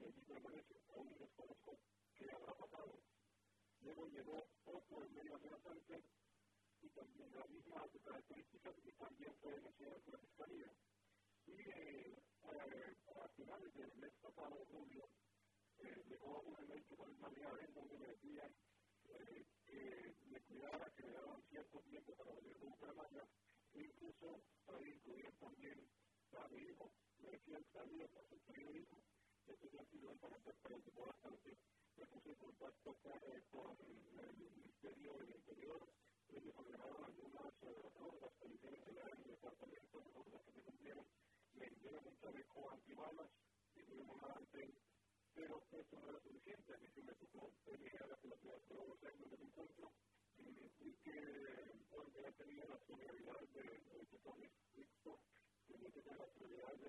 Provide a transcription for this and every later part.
allí permanece. Aún desconozco qué habrá pasado. Luego llegó otro en medio de la frente y también de las mismas características y también fue denunciado por la Fiscalía. Y a finales del mes pasado, julio, llegó un elemento con una vía en donde me decían que me cuidara, que me daban cierto tiempo para volver con Bucaramanga, e incluso para incluir también a mi hijo. Me decían salir a su querido hijo. Esto ya ha sido un carácter preocupó bastante. Me puse en contacto con el Ministerio del Interior. Ellos ordenaron algunas pruebas que hicieron llegar en el departamento, las que se cumplieron. Me dieron un chaleco antibalas y muy amable, pero esto no era suficiente. A mí se me tocó llegar a la ciudad de Los Ángeles del encuentro y que porque ya tenía la solidaridad del sector mixto, tenía que tener la solidaridad de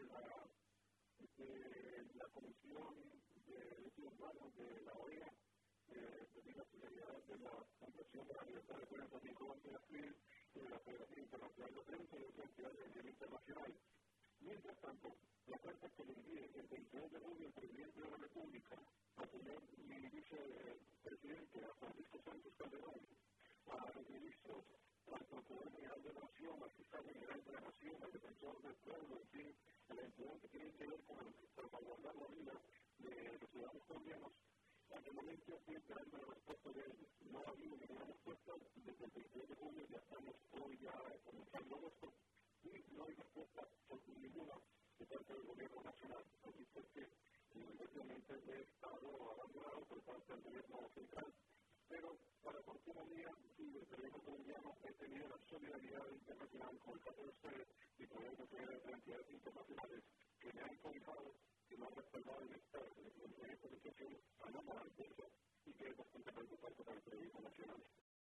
la Comisión de Derechos Humanos de la OEA, tenía la solidaridad de la Fundación de la Libertad de Prensa y Comunicación de la Federación Internacional de Prensa y de entidades de nivel internacional. Mientras tanto, la carta que le envié el 22 de junio al presidente de la República, al señor vicepresidente Francisco Sánchez Calderón, a los ministros, al Procurador General de la Nación, al Fiscal General de la Nación, al Defensor del Pueblo, en fin, a la entidad que tiene que ver con salvaguardar la vida de los ciudadanos colombianos. Hasta el momento estoy esperando la respuesta de ellos. No ha habido ninguna respuesta desde el 22 de junio, ya estamos hoy ya comenzando agosto, y no hay respuesta ninguna de parte del gobierno nacional. Así que evidentemente he estado abandonado por parte del gobierno central, pero para fortuna mía y del gobierno colombiano he tenido la solidaridad internacional con el caso de ustedes y con otras entidades internacionales que me han cobijado, que me han respaldado en esta situación a la maravillosa y que es bastante preocupante para el periodismo nacional.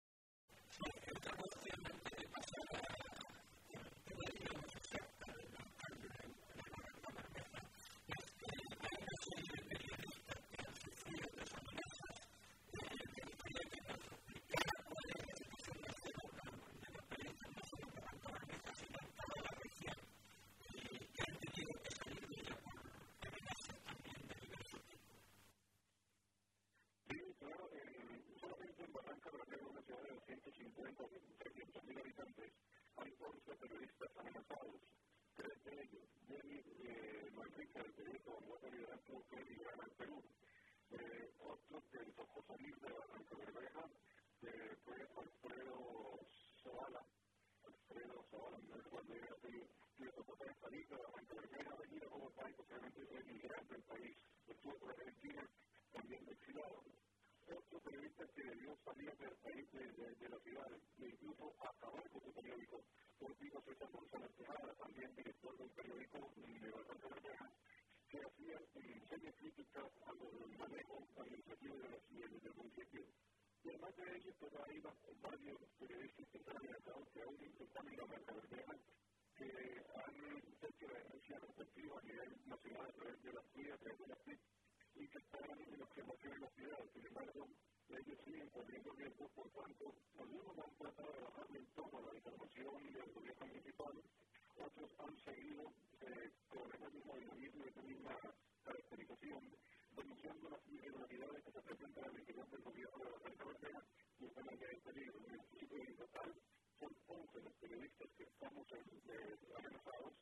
Solamente en Barranca Bermeja, una ciudad de 150 o 300,000 habitantes, hay 11 periodistas amenazados. 3 de ellos, Jenny Manrique, del periódico Nuevo Liderazgo, que emigraron al Perú. Otro que le tocó salir de Barranca Bermeja fue Alfredo Zavala, no recuerdo bien así, que le tocó salir de Barranca Bermeja, venir a Bogotá y posiblemente fue emigrante del país, estuvo por Argentina, también exilado. Otro periodista que debió salir del país de la ciudad e incluso acabar con su periódico, fue Pico César González Tejada, también director del periódico de Barranca Bermeja, que hacía serias críticas al manejo administrativo del municipio. Y además de ellos, pues hay varios periodistas que están amenazados que aún están en la Barranca Bermeja, que han hecho la denuncia respectiva a nivel nacional a través de las CIA, a través de las TIC, y que están en observación en la ciudad. Sin embargo, ellos siguen corriendo riesgo por cuanto algunos han tratado de bajarle el tono a la información del gobierno municipal, otros han seguido con el mismo dinamismo y esa misma caracterización, denunciando las irregularidades que se presentan al interior del gobierno de Barranca Bermeja y están en el peligro. En total, son 11 los periodistas que estamos amenazados.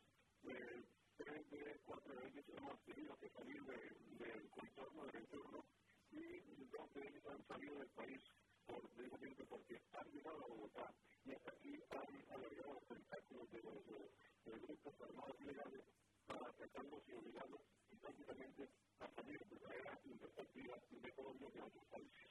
4 de ellos hemos tenido que salir del contorno del entorno y 2 de ellos han salido del país porque han llegado a Bogotá y hasta aquí han alargado los tentáculos de los grupos armados ilegales para tratarlos y obligarlos y prácticamente a salir de manera interactiva de Colombia y de otros países.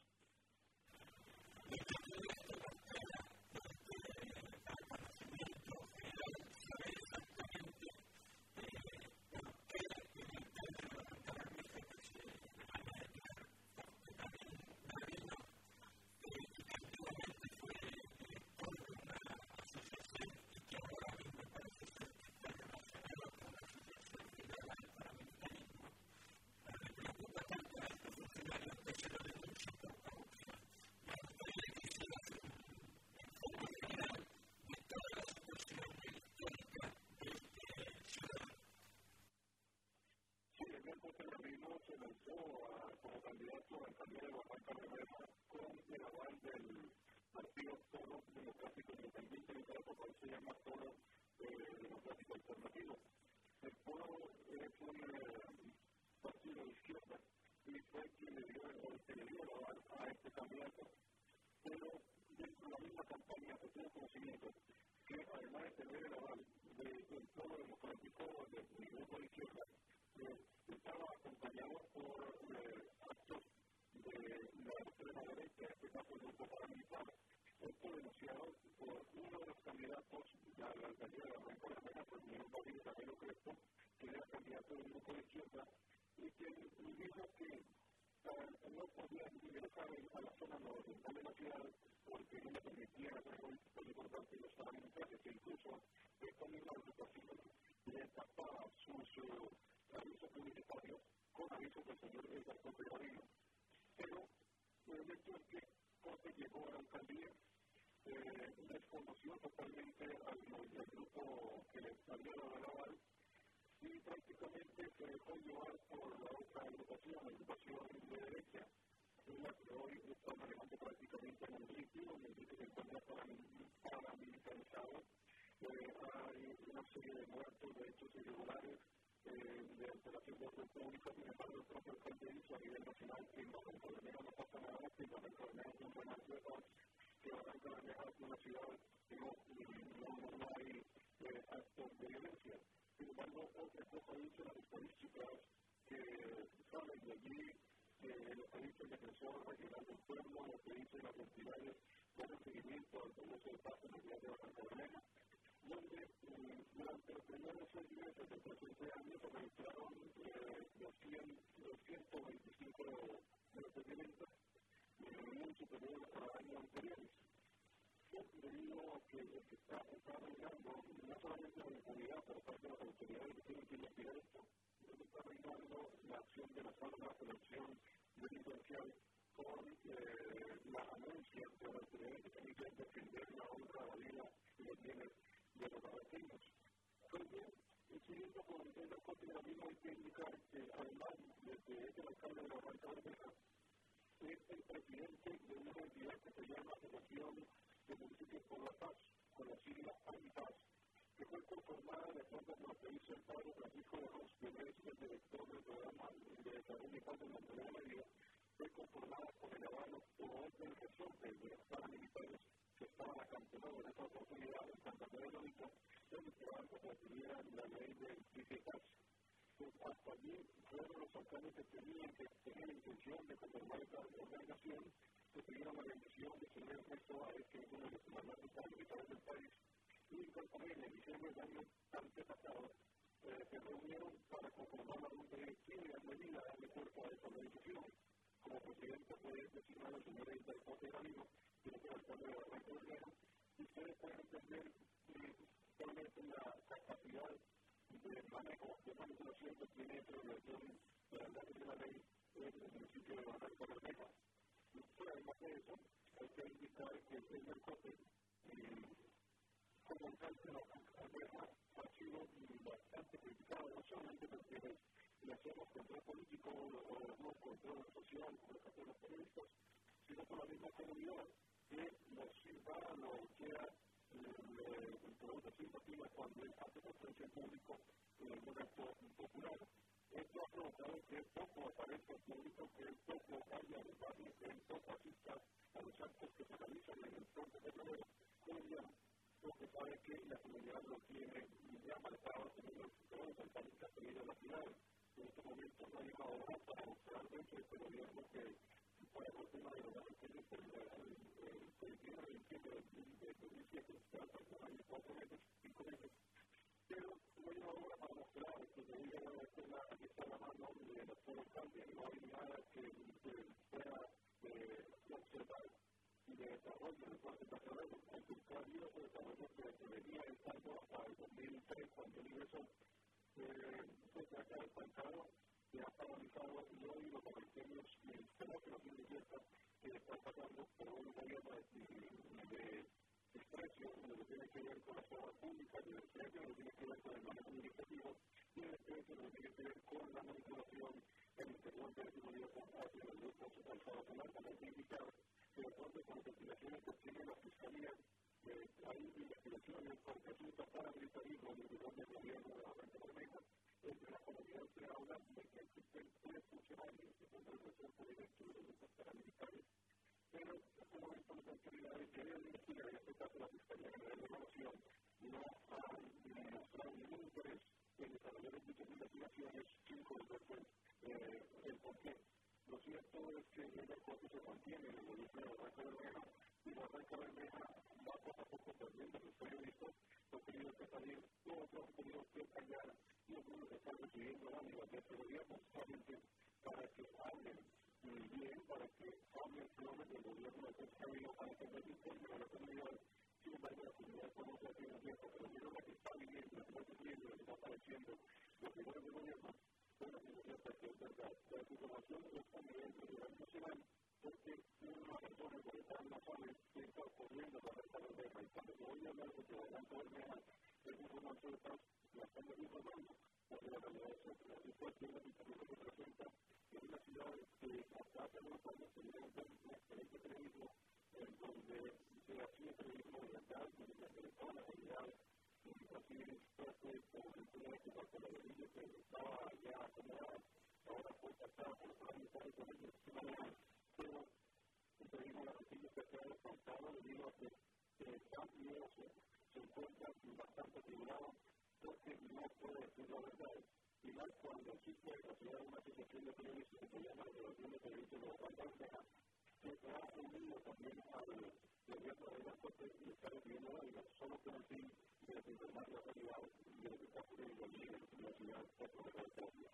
El Polo es un partido de izquierda y fue quien le dio el aval a este candidato, pero dentro de la misma campaña se tuvo conocimiento que además de tener el aval del Polo Democrático del grupo de izquierda, estaba acompañado por actos de la extrema derecha, en este caso el grupo paramilitar. Esto denunciado por uno de los candidatos a la alcaldía de Barranca Bermeja, por el señor David Camilo Crespo, que era candidato del grupo de izquierda, y que dijo que no podían ingresar a la zona nororiental de la ciudad porque no le permitían hacer políticos por parte de los paramilitares, que incluso esta misma agrupación le tapaba sus avisos publicitarios con avisos del señor Edgar Cote Gaviria. Pero el hecho es que Cote llegó a la alcaldía, desconoció totalmente al grupo que le había dado el aval y prácticamente se dejó llevar por la otra agrupación, la agrupación de derecha, la que hoy está manejando prácticamente en el sitio, en el sitio se encuentra paramilitarizado. Hay una serie de muertos, de hechos irregulares, de alteración de orden público. Sin embargo, el propio alcalde dice a nivel nacional que en Barranca Bermeja no pasa nada, que en Barranca Bermeja es un remanso de paz, que Barranca Bermeja es una ciudad que no hay actos de violencia. Sin embargo, otra cosa dicen las estadísticas que salen de allí, lo que dice el defensor regional del pueblo, lo que dicen las entidades de seguimiento al proceso de paz en la ciudad de Barranca Bermeja, donde durante los primeros 6 meses del presente año se registraron 225 muertes violentas, muy superiores a los años anteriores. Debido a que está reinando no solamente la impunidad por parte de las autoridades que tienen que investigar esto, sino que está reinando la acción de las armas, la acción delincuencial con la anuncia de las autoridades que tienen que defender la honra, la vida y los bienes de los argentinos. Pues bien, siguiendo con el continuismo, hay que indicar que además de que es el alcalde de la Barranca Bermeja, es el presidente de una entidad que se llama Asociación de Municipios por la Paz, con la sigla AMIPAZ, que fue conformada de acuerdo con lo que dice el padre Francisco de Ros, que es el director del programa de desarrollo y paz de Montevideo Medio, fue conformada por el aval o del resorte de los paramilitares que estaban acantonados en esta oportunidad en Santa Fe de Lórica, donde estaban que recibía la ley del TICETAS. Hasta allí fueron los alcaldes que tenían la intención de conformar esta organización, que tuvieron la bendición de señor Ernesto Báez, que es uno de los comandantes paramilitares del país, y también en diciembre del año antepasado se reunieron para conformar la junta directiva y darle vida, darle cuerpo a esta organización. Como presidente fue designado el señor Edgar Cote Gaviria, que es el alcalde de Barranca Bermeja, y ustedes pueden entender cuál es la capacidad de manejo, de manipulación que tiene esta organización de la ley de la ley en el municipio de Barranca Bermeja. Pero además de eso, hay que indicar que el Cote, como alcalde de Barranca Bermeja, ha sido bastante criticado, no solamente porque le hacemos control político o no control social por parte de los periodistas, sino por la misma comunidad, que los ciudadanos le produce simpatía cuando él hace presencia en público en un acto popular. Esto ha provocado que poco aparezca en público, que poco vaya a los barrios, que poco asista a los actos que se realizan en el frente petrolero colombiano, porque sabe que la comunidad lo tiene ya marcado como todos los alcaldes que han tenido en la ciudad. En este momento no hay una obra para mostrar dentro de este gobierno que para el tema de los aranceles el colectivo de diciembre de 2007 está hasta el año 4 meses, 5 meses, pero no hay una obra para mostrar que se diga aquí está la mano del actual alcalde, no hay nada que pueda observar y de desarrollo en el puerto petrolero. Al contrario, el desarrollo que se venía estando hasta el 2003, cuando él ingresó, se ha estancado, se ha paralizado y hoy los barranqueños tenemos que nos inviertan que están pasando por un gobierno de desprecio en lo que tiene que ver con las obras públicas, de desprecio en lo que tiene que ver con el manejo administrativo y de desprecio en lo que tiene que ver con la manipulación del interior de ese gobierno hacia los grupos alzados. También hay que indicar que de acuerdo con las investigaciones que tiene la Fiscalía, hay investigaciones por presunto paramilitarismo en el interior del gobierno de Barranca Bermeja, entre la comunidad se habla de que existen tres funcionarios que son el resorte directo de los grupos paramilitares, pero en este momento las autoridades que deben investigar, en este caso la Fiscalía General de la Nación, no han mostrado ningún interés en desarrollar dichas investigaciones sin conocer el porqué. Lo cierto es que el corte se mantiene en el gobierno de Barranca Bermeja y Barranca Bermeja va poco a poco perdiendo sus periodistas, los periodistas que también todos han tenido que callar y algunos están recibiendo ánimos de este gobierno justamente para que hablen bien, para que hablen flores del gobierno de César, para que no se informen a la comunidad. Sin embargo, la comunidad conoce hace un tiempo, pero mira lo que está viviendo, lo que está sufriendo, lo que está padeciendo, los figuras del gobierno. Bueno, señorita, que es verdad, la información está a nivel nacional, porque una persona que está en la zona que está ocurriendo la Barranca Bermeja, y cuando se oye hablar de que Barranca Bermeja es información de paz, la estamos informando, porque la realidad es otra. Y pues, que la situación que se presenta es una ciudad que hasta hace unos años tenía un excelente periodismo, en donde se hacía periodismo de verdad, de toda la realidad, así fue como en una época con la guerrilla que estaba ya acomodada, ahora fue pasada por los paramilitares con el sistema, pero el periodismo de la noticia se ha descansado debido a que Estados Unidos se encuentra bastante tribunado porque no puede decir la verdad. Y más cuando existe en la ciudad una asociación de periodistas que se llama la Asociación de Periodistas de Barranca Bermeja, que se ha unido también al gobierno de la Corte y está recibiendo la solo con el fin de desinformar la realidad de lo que está ocurriendo allí en la ciudad de Colombia.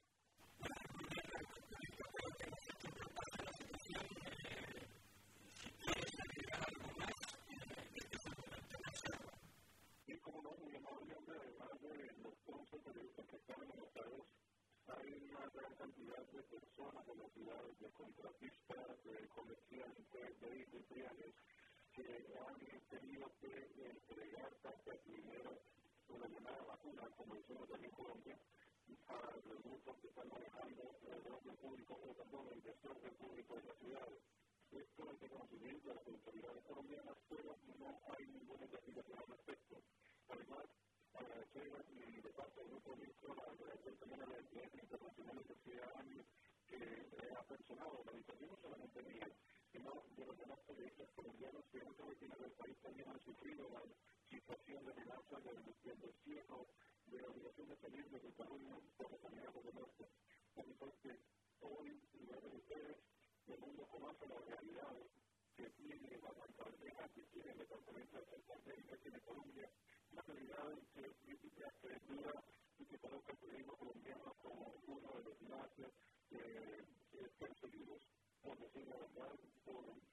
Y como no, muy amablemente, además de los 11 periodistas que están enojados, hay una gran cantidad de personas de la ciudad, de contratistas, de comerciantes, de industriales, que han tenido que entregar cartas de dinero con la llamada vacuna, como decimos aquí en Colombia, a los grupos que están manejando el orden público, o perdón, el desorden público de la ciudad. Esto es de conocimiento de las autoridades colombianas, pero no hay ninguna investigación al respecto. Además, agradecer de parte del grupo ministro agradecer también a la entidad internacional de sociedad que ha personado la organización no solamente mía, sino de los demás periodistas colombianos que en otras regiones del país también han sufrido la situación de amenaza del destierro, de la obligación de salir de Cataluña por las amenazas de muerte. Por supuesto que hoy, luego de ustedes, el mundo conoce la realidad que tiene Barranca Bermeja, que tiene el departamento de Santander y que tiene Colombia, una realidad que es crítica, que es dura y que coloca el periodismo colombiano como uno de los más perseguidos, por decir la verdad, por